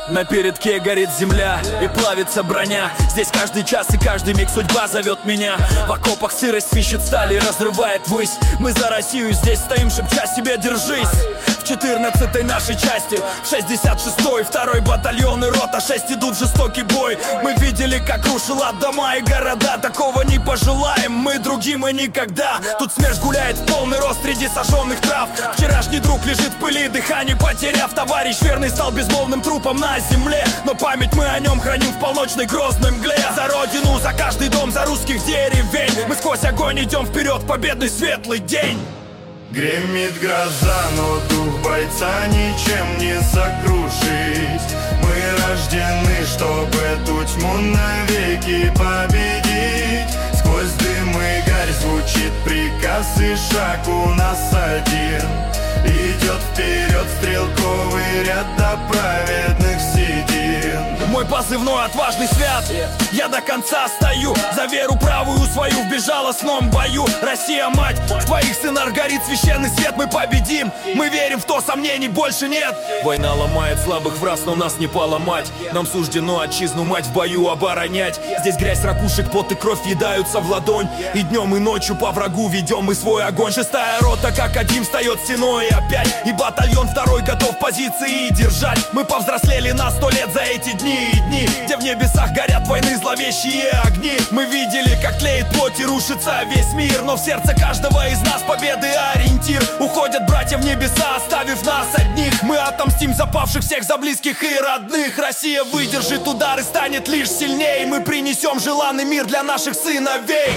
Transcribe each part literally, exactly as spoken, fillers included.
На передке горит земля и плавится броня. Здесь каждый час и каждый миг судьба зовет меня. В окопах сырость свищет сталь и разрывает ввысь. Мы за Россию здесь стоим, шепча себе держись. В четырнадцатой нашей части, в шестьдесят шестой второй батальон и рота шесть идут в жестокий бой. Мы видели, как рушила дома и города. Такого не пожелаем мы другим и никогда. Тут смерть гуляет в полный рост среди сожженных трав. Вчерашний друг лежит в пыли, дыхание потеряв. Товарищ верный стал безмолвным трупом на земле. Но память мы о нем храним в полночной грозной мгле. За родину, за каждый дом, за русских деревень. Мы сквозь огонь идем вперед в победный светлый день. Гремит гроза, но дух бойца ничем не сокрушить. Мы рождены, чтобы эту тьму навеки победить. Сквозь дым и гарь звучит приказ, и шаг у нас один. Идет вперед стрелковый ряд до праведных седин. Мой позывной отважный свят. Я до конца стою за веру правую свою в безжалостном бою. Россия, мать, в твоих сынах горит священный свет. Мы победим, мы верим в то, сомнений больше нет. Война ломает слабых враз, но нас не поломать. Нам суждено отчизну мать в бою оборонять. Здесь грязь, ракушек, пот и кровь едаются в ладонь. И днем, и ночью по врагу ведем мы свой огонь. Шестая рота как один встает стеной опять. И батальон второй готов позиции держать. Мы повзрослели на сто лет за эти дни и дни, где в небесах горят войны зловещие огни. Мы видели, как тлеет плоть и рушится весь мир. Но в сердце каждого из нас победы ориентир. Уходят братья в небеса, оставив нас одних. Мы отомстим за павших всех, за близких и родных. Россия выдержит удар и станет лишь сильнее. Мы принесем желанный мир для наших сыновей.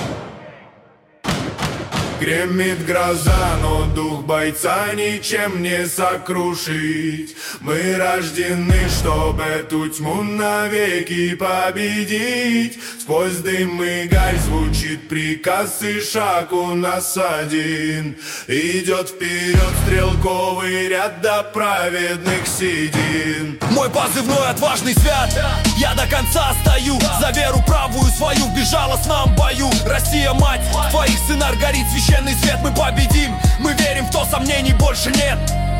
Гремит гроза, но дух бойца ничем не сокрушить. Мы рождены, чтобы эту тьму навеки победить. Сквозь дым и гарь звучит приказ, и шаг у нас один. Идет вперед стрелковый ряд до праведных седин. Мой позывной отважный свят. Я до конца стою за веру правую свою в безжалостном бою. Россия, мать, в твоих сынах горит священный свет. Мы победим, мы верим в то, сомнений больше нет.